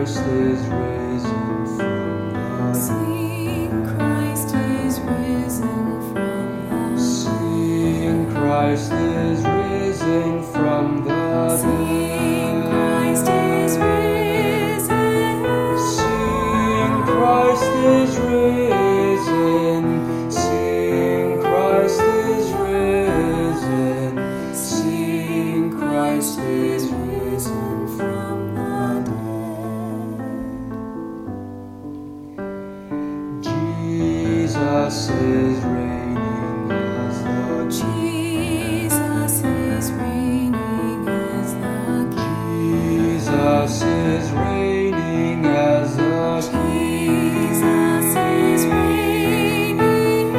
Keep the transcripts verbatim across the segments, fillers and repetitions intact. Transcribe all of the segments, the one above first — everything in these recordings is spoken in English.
Christ is risen from the Sing, Christ is risen from the Sing, Christ is risen from the Sing, dead. Christ is risen. Sing, Christ is risen. Sing, Christ is risen. Sing, Christ is risen from the dead. Jesus is reigning as the Jesus is reigning as the King. Jesus is reigning as the Jesus is reigning.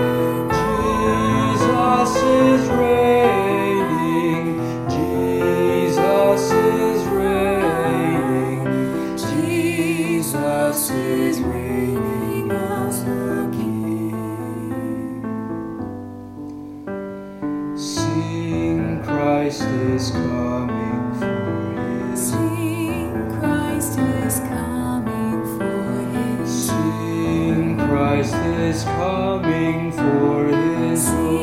Jesus is reigning. Jesus is reigning. Jesus is reigning as the King. Sing, Christ is coming for his. Sing, Christ is coming for his. Sing, Christ is coming for his. Sing,